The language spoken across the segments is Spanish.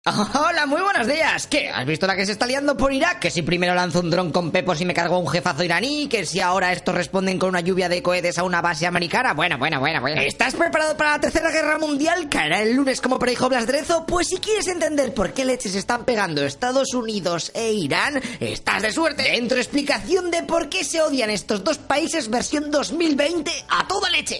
Hola, muy buenos días. ¿Qué? ¿Has visto la que se está liando por Irak? Que si primero lanzo un dron con pepos y me cargo a un jefazo iraní, que si ahora estos responden con una lluvia de cohetes a una base americana. Bueno. ¿Estás preparado para la tercera guerra mundial? ¿Caerá el lunes como predijo Blas de Lezo? Pues si quieres entender por qué leches se están pegando Estados Unidos e Irán, estás de suerte. Dentro explicación de por qué se odian estos dos países versión 2020 a toda leche.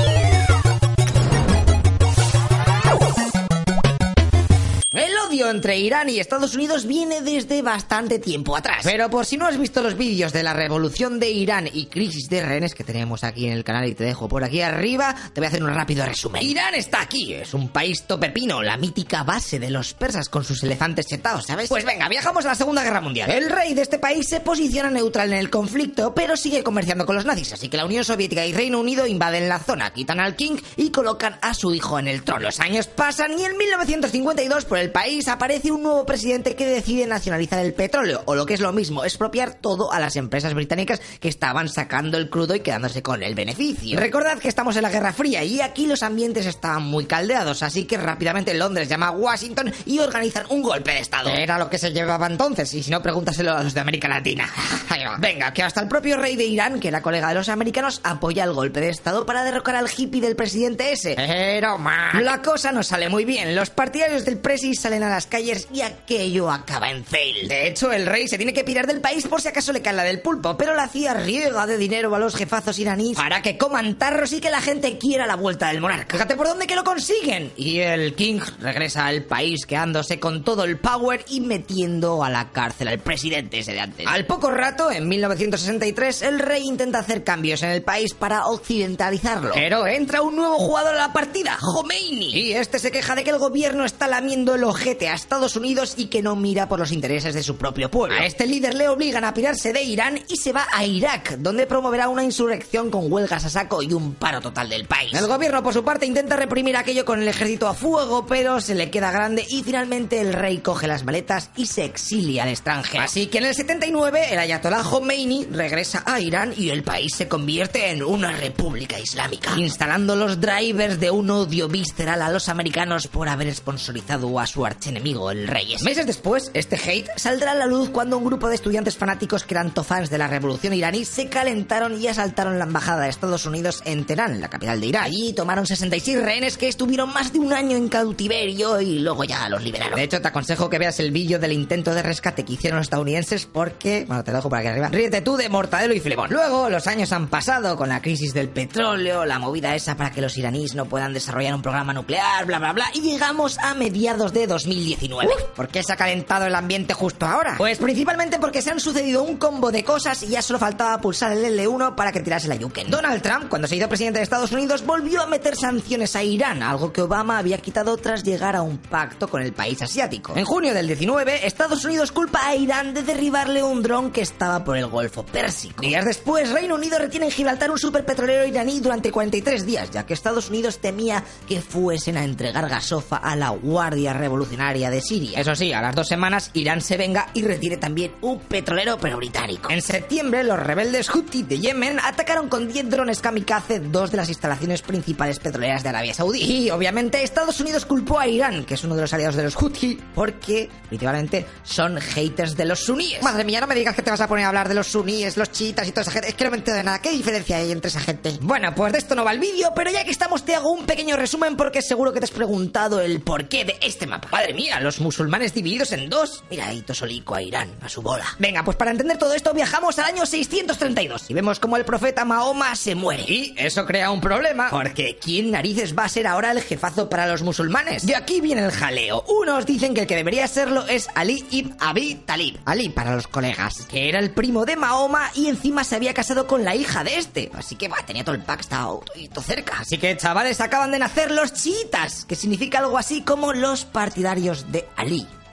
El odio entre Irán y Estados Unidos viene desde bastante tiempo atrás. Pero por si no has visto los vídeos de la revolución de Irán y crisis de rehenes que tenemos aquí en el canal y te dejo por aquí arriba, te voy a hacer un rápido resumen. Irán está aquí, es un país topepino, la mítica base de los persas con sus elefantes chetados, ¿sabes? Pues venga, viajamos a la Segunda Guerra Mundial. El rey de este país se posiciona neutral en el conflicto, pero sigue comerciando con los nazis, así que la Unión Soviética y Reino Unido invaden la zona, quitan al king y colocan a su hijo en el trono. Los años pasan y en 1952 por el país aparece un nuevo presidente que decide nacionalizar el petróleo, o lo que es lo mismo, expropiar todo a las empresas británicas que estaban sacando el crudo y quedándose con el beneficio. Recordad que estamos en la Guerra Fría y aquí los ambientes estaban muy caldeados, así que rápidamente Londres llama a Washington y organizan un golpe de estado. Era lo que se llevaba entonces, y si no, pregúntaselo a los de América Latina. Venga, que hasta el propio rey de Irán, que era colega de los americanos, apoya el golpe de estado para derrocar al hippie del presidente ese. Pero la cosa no sale muy bien, los partidarios del presi salen a las calles y aquello acaba en fail. De hecho, el rey se tiene que pirar del país por si acaso le cae la del pulpo, pero la CIA riega de dinero a los jefazos iraníes para que coman tarros y que la gente quiera la vuelta del monarca. Fíjate por dónde que lo consiguen. Y el king regresa al país quedándose con todo el power y metiendo a la cárcel al presidente ese de antes. Al poco rato, en 1963, el rey intenta hacer cambios en el país para occidentalizarlo. Pero entra un nuevo jugador a la partida, Khomeini. Y este se queja de que el gobierno está lamiendo el ojete a Estados Unidos y que no mira por los intereses de su propio pueblo. A este líder le obligan a pirarse de Irán y se va a Irak, donde promoverá una insurrección con huelgas a saco y un paro total del país. El gobierno, por su parte, intenta reprimir aquello con el ejército a fuego, pero se le queda grande y finalmente el rey coge las maletas y se exilia al extranjero. Así que en el 79, el ayatolá Khomeini regresa a Irán y el país se convierte en una república islámica, instalando los drivers de un odio visceral a los americanos por haber sponsorizado a su archienemigo, el rey. Meses después, este hate saldrá a la luz cuando un grupo de estudiantes fanáticos que eran fans de la revolución iraní se calentaron y asaltaron la embajada de Estados Unidos en Teherán, la capital de Irak. Allí tomaron 66 rehenes que estuvieron más de un año en cautiverio y luego ya los liberaron. De hecho, te aconsejo que veas el vídeo del intento de rescate que hicieron los estadounidenses porque, bueno, te lo dejo por aquí arriba. Ríete tú de Mortadelo y Filemón. Luego, los años han pasado con la crisis del petróleo, la movida esa para que los iraníes no puedan desarrollar un programa nuclear, bla, bla, bla, y llegamos a mediados de 2019. ¿Por qué se ha calentado el ambiente justo ahora? Pues principalmente porque se han sucedido un combo de cosas y ya solo faltaba pulsar el L1 para que tirase la yuken. Donald Trump, cuando se hizo presidente de Estados Unidos, volvió a meter sanciones a Irán, algo que Obama había quitado tras llegar a un pacto con el país asiático. En junio del 19, Estados Unidos culpa a Irán de derribarle un dron que estaba por el Golfo Pérsico. Días después, Reino Unido retiene en Gibraltar un superpetrolero iraní durante 43 días, ya que Estados Unidos temía que fuesen a entregar gasofa a la Guardia Revolucionaria de Siria. Eso sí, a las 2 semanas Irán se venga y retire también un petrolero pero británico. En septiembre, los rebeldes Houthi de Yemen atacaron con 10 drones kamikaze 2 de las instalaciones principales petroleras de Arabia Saudí. Y obviamente Estados Unidos culpó a Irán, que es uno de los aliados de los Houthi, porque principalmente son haters de los suníes. Madre mía, no me digas que te vas a poner a hablar de los suníes, los chiitas y toda esa gente. Es que no me entero de nada. ¿Qué diferencia hay entre esa gente? Bueno, pues de esto no va el vídeo, pero ya que estamos te hago un pequeño resumen porque seguro que te has preguntado el porqué de este mapa. Madre mía, los musulmanes divididos en dos. Mira ahí Tosolico a Irán, a su bola. Venga, pues para entender todo esto viajamos al año 632 y vemos como el profeta Mahoma se muere. Y eso crea un problema, porque ¿quién narices va a ser ahora el jefazo para los musulmanes? De aquí viene el jaleo. Unos dicen que el que debería serlo es Ali ibn Abi Talib, Ali para los colegas, que era el primo de Mahoma y encima se había casado con la hija de este. Así que tenía todo el pack, estaba todo cerca. Así que chavales, acaban de nacer los chiitas, que significa algo así como los partidarios de Ali.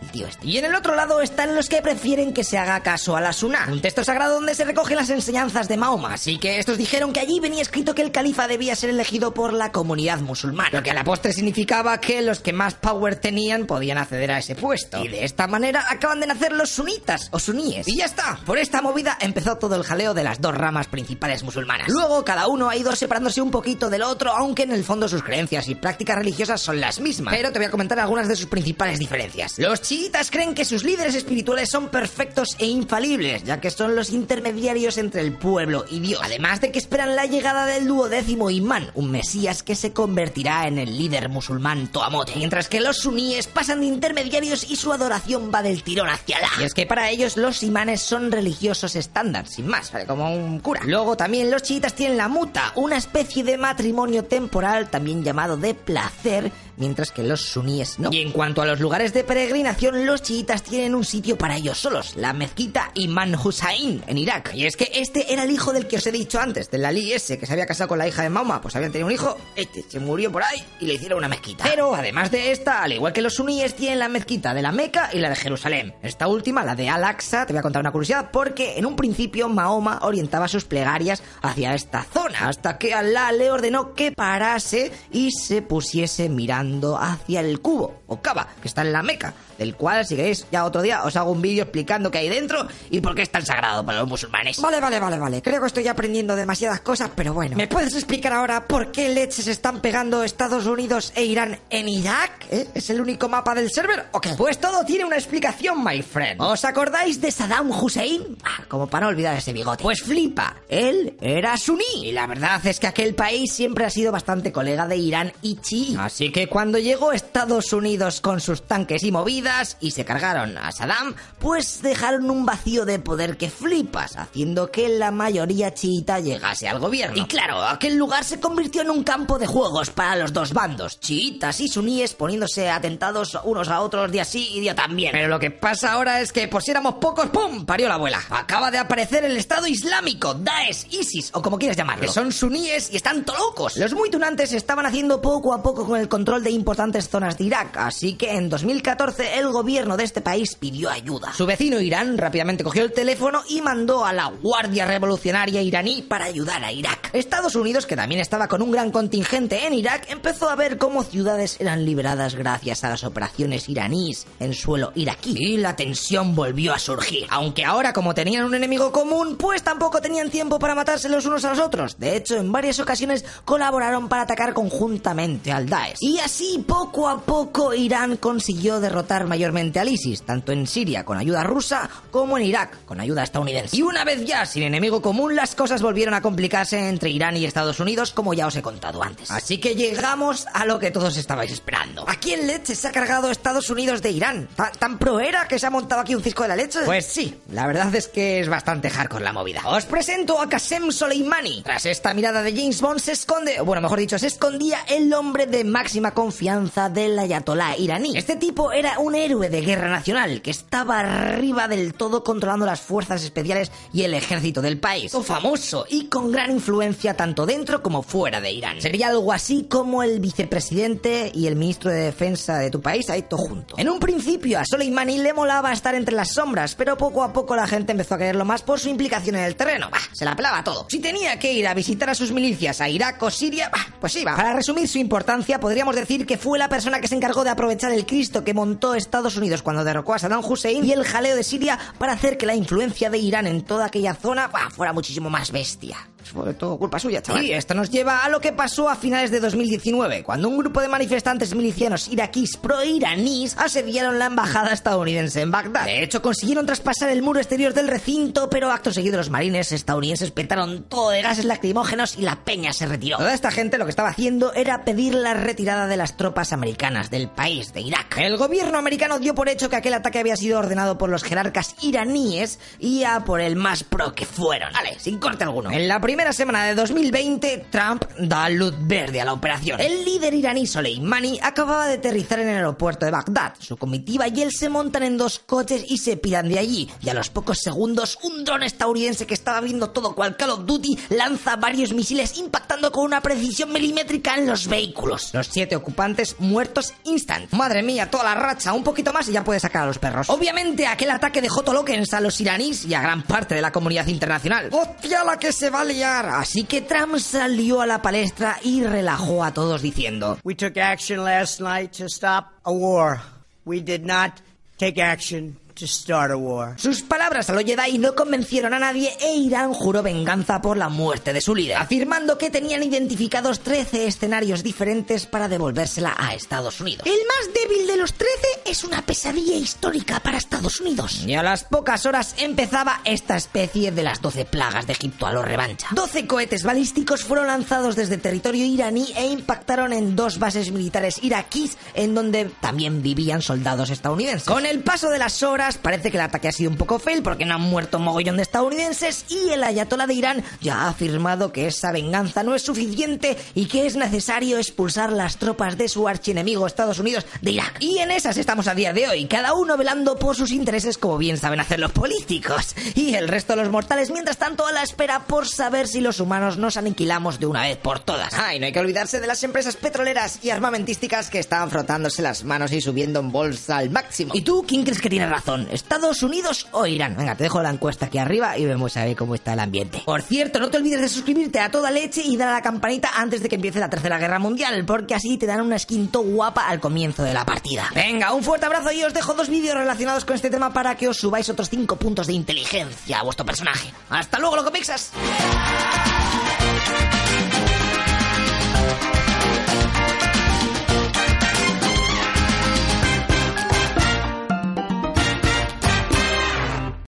el tío este. Y en el otro lado están los que prefieren que se haga caso a la Sunnah, un texto sagrado donde se recogen las enseñanzas de Mahoma. Así que estos dijeron que allí venía escrito que el califa debía ser elegido por la comunidad musulmana, lo que a la postre significaba que los que más power tenían podían acceder a ese puesto. Y de esta manera acaban de nacer los sunitas o suníes. Y ya está. Por esta movida empezó todo el jaleo de las dos ramas principales musulmanas. Luego cada uno ha ido separándose un poquito del otro, aunque en el fondo sus creencias y prácticas religiosas son las mismas. Pero te voy a comentar algunas de sus principales diferencias. Los chiitas creen que sus líderes espirituales son perfectos e infalibles, ya que son los intermediarios entre el pueblo y Dios. Además de que esperan la llegada del 12º imán, un mesías que se convertirá en el líder musulmán Toamote. Mientras que los suníes pasan de intermediarios y su adoración va del tirón hacia Alá. Y es que para ellos los imanes son religiosos estándar, sin más, ¿vale? Como un cura. Luego también los chiitas tienen la muta, una especie de matrimonio temporal, también llamado de placer, mientras que los suníes no. Y en cuanto a los lugares de peregrinación, los chiitas tienen un sitio para ellos solos, la mezquita Imam Hussain, en Irak. Y es que este era el hijo del que os he dicho antes, del Ali ese, que se había casado con la hija de Mahoma. Pues habían tenido un hijo, este se murió por ahí y le hicieron una mezquita. Pero además de esta, al igual que los suníes, tienen la mezquita de la Meca y la de Jerusalén. Esta última, la de Al-Aqsa, te voy a contar una curiosidad, porque en un principio Mahoma orientaba sus plegarias hacia esta zona, hasta que Alá le ordenó que parase y se pusiese mirando hacia el cubo, o Kaaba, que está en la Meca, del cual, si queréis, ya otro día os hago un vídeo explicando qué hay dentro y por qué es tan sagrado para los musulmanes. Vale. Creo que estoy aprendiendo demasiadas cosas, pero bueno. ¿Me puedes explicar ahora por qué leches están pegando Estados Unidos e Irán en Irak? ¿Es el único mapa del server o qué? Pues todo tiene una explicación, my friend. ¿Os acordáis de Saddam Hussein? Como para no olvidar ese bigote. Pues flipa, él era suní. Y la verdad es que aquel país siempre ha sido bastante colega de Irán y chií. Así que cuando llegó Estados Unidos con sus tanques y movidas y se cargaron a Saddam, pues dejaron un vacío de poder que flipas, haciendo que la mayoría chiita llegase al gobierno. Y claro, aquel lugar se convirtió en un campo de juegos para los dos bandos, chiitas y suníes, poniéndose atentados unos a otros día sí y día también. Pero lo que pasa ahora es que por si éramos pocos, ¡pum!, parió la abuela. Acaba de aparecer el Estado Islámico, Daesh, ISIS o como quieras llamarlo, que son suníes y están locos. Los muy tunantes estaban haciendo poco a poco con el control de importantes zonas de Irak, así que en 2014 el gobierno de este país pidió ayuda. Su vecino Irán rápidamente cogió el teléfono y mandó a la Guardia Revolucionaria iraní para ayudar a Irak. Estados Unidos, que también estaba con un gran contingente en Irak, empezó a ver cómo ciudades eran liberadas gracias a las operaciones iraníes en suelo iraquí, y la tensión volvió a surgir. Aunque ahora, como tenían un enemigo común, pues tampoco tenían tiempo para matarse los unos a los otros. De hecho, en varias ocasiones colaboraron para atacar conjuntamente al Daesh. Y así, poco a poco, Irán consiguió derrotar mayormente al ISIS, tanto en Siria con ayuda rusa como en Irak con ayuda estadounidense. Y una vez ya sin enemigo común, las cosas volvieron a complicarse entre Irán y Estados Unidos, como ya os he contado antes. Así que llegamos a lo que todos estabais esperando. ¿A quién leche se ha cargado Estados Unidos de Irán? ¿Tan pro era que se ha montado aquí un cisco de la leche? Pues sí, la verdad es que es bastante hardcore la movida. Os presento a Qasem Soleimani. Tras esta mirada de James Bond se escondía el hombre de máxima confianza del ayatolá iraní. Este tipo era un héroe de guerra nacional que estaba arriba del todo controlando las fuerzas especiales y el ejército del país. Famoso y con gran influencia tanto dentro como fuera de Irán. Sería algo así como el vicepresidente y el ministro de defensa de tu país, ahí todo junto. En un principio a Soleimani le molaba estar entre las sombras, pero poco a poco la gente empezó a quererlo más por su implicación en el terreno. Se la pelaba todo. Si tenía que ir a visitar a sus milicias a Irak o Siria, pues iba. Para resumir su importancia, podríamos decir que fue la persona que se encargó de aprovechar el Cristo que montó Estados Unidos cuando derrocó a Saddam Hussein y el jaleo de Siria para hacer que la influencia de Irán en toda aquella zona fuera muchísimo más bestia. Fue todo culpa suya, chaval. Y esto nos lleva a lo que pasó a finales de 2019, cuando un grupo de manifestantes milicianos iraquíes pro-iraníes asediaron la embajada estadounidense en Bagdad. De hecho, consiguieron traspasar el muro exterior del recinto, pero acto seguido los marines estadounidenses petaron todo de gases lacrimógenos y la peña se retiró. Toda esta gente lo que estaba haciendo era pedir la retirada de las tropas americanas del país, de Irak. El gobierno americano dio por hecho que aquel ataque había sido ordenado por los jerarcas iraníes y a por el más pro que fueron. Vale, sin corte alguno. En la primera semana de 2020, Trump da luz verde a la operación. El líder iraní Soleimani acababa de aterrizar en el aeropuerto de Bagdad. Su comitiva y él se montan en 2 coches y se piran de allí. Y a los pocos segundos, un dron estadounidense que estaba viendo todo cual Call of Duty lanza varios misiles impactando con una precisión milimétrica en los vehículos. Los 7 ocupantes muertos instant. Madre mía, toda la racha, un poquito más y ya puede sacar a los perros. Obviamente aquel ataque dejó toloquens a los iraníes y a gran parte de la comunidad internacional. ¡Hostia la que se va a liar! Así que Trump salió a la palestra y relajó a todos diciendo: We took action last night to stop a war. We did not take action to start a war. Sus palabras a los Jedi no convencieron a nadie e Irán juró venganza por la muerte de su líder, afirmando que tenían identificados 13 escenarios diferentes para devolvérsela a Estados Unidos. El más débil de los 13 es una pesadilla histórica para Estados Unidos. Y a las pocas horas empezaba esta especie de las 12 plagas de Egipto a lo revancha. 12 cohetes balísticos fueron lanzados desde territorio iraní e impactaron en 2 bases militares iraquíes en donde también vivían soldados estadounidenses. Con el paso de las horas parece que el ataque ha sido un poco fail porque no han muerto un mogollón de estadounidenses y el ayatolá de Irán ya ha afirmado que esa venganza no es suficiente y que es necesario expulsar las tropas de su archienemigo Estados Unidos de Irak. Y en esas estamos a día de hoy, cada uno velando por sus intereses como bien saben hacer los políticos. Y el resto de los mortales, mientras tanto, a la espera por saber si los humanos nos aniquilamos de una vez por todas. Y no hay que olvidarse de las empresas petroleras y armamentísticas que están frotándose las manos y subiendo en bolsa al máximo. ¿Y tú quién crees que tiene razón? ¿Estados Unidos o Irán? Venga, te dejo la encuesta aquí arriba y vemos a ver cómo está el ambiente. Por cierto, no te olvides de suscribirte a toda leche y dar a la campanita antes de que empiece la Tercera Guerra Mundial, porque así te dan una skin todo guapa al comienzo de la partida. Venga, un fuerte abrazo y os dejo 2 vídeos relacionados con este tema para que os subáis otros 5 puntos de inteligencia a vuestro personaje. ¡Hasta luego, loco pixas!